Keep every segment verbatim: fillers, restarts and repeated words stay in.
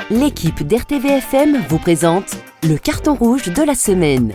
L'équipe d'R T V F M vous présente le carton rouge de la semaine.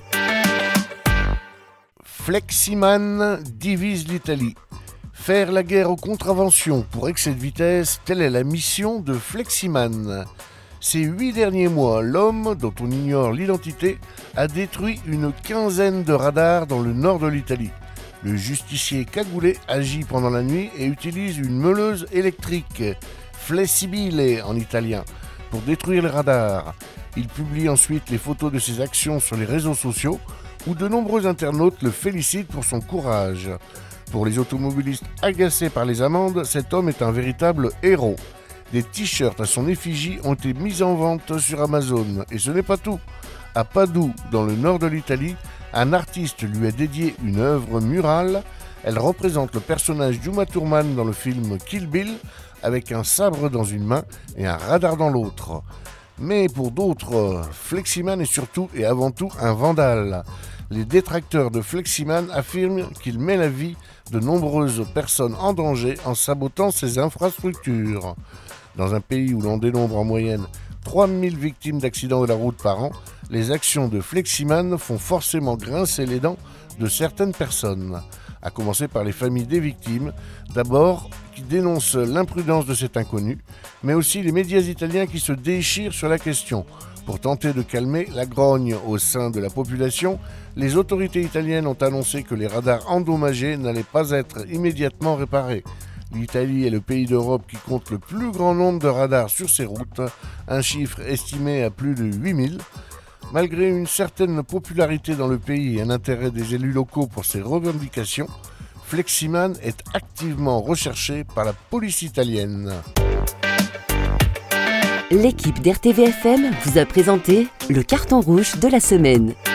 Fleximan divise l'Italie. Faire la guerre aux contraventions pour excès de vitesse, telle est la mission de Fleximan. Ces huit derniers mois, l'homme, dont on ignore l'identité, a détruit une quinzaine de radars dans le nord de l'Italie. Le justicier cagoulé agit pendant la nuit et utilise une meuleuse électrique, flessibile en italien, pour détruire les radars. Il publie ensuite les photos de ses actions sur les réseaux sociaux, où de nombreux internautes le félicitent pour son courage. Pour les automobilistes agacés par les amendes, cet homme est un véritable héros. Des t-shirts à son effigie ont été mis en vente sur Amazon. Et ce n'est pas tout. À Padoue, dans le nord de l'Italie, un artiste lui a dédié une œuvre murale. Elle représente le personnage d'Uma Thurman dans le film Kill Bill, avec un sabre dans une main et un radar dans l'autre. Mais pour d'autres, Fleximan est surtout et avant tout un vandale. Les détracteurs de Fleximan affirment qu'il met la vie de nombreuses personnes en danger en sabotant ses infrastructures. Dans un pays où l'on dénombre en moyenne trois mille victimes d'accidents de la route par an, les actions de Fleximan font forcément grincer les dents de certaines personnes, à commencer par les familles des victimes, d'abord qui dénoncent l'imprudence de cet inconnu, mais aussi les médias italiens qui se déchirent sur la question. Pour tenter de calmer la grogne au sein de la population, les autorités italiennes ont annoncé que les radars endommagés n'allaient pas être immédiatement réparés. L'Italie est le pays d'Europe qui compte le plus grand nombre de radars sur ses routes, un chiffre estimé à plus de huit mille. Malgré une certaine popularité dans le pays et un intérêt des élus locaux pour ses revendications, Fleximan est activement recherché par la police italienne. L'équipe d'R T V F M vous a présenté le carton rouge de la semaine.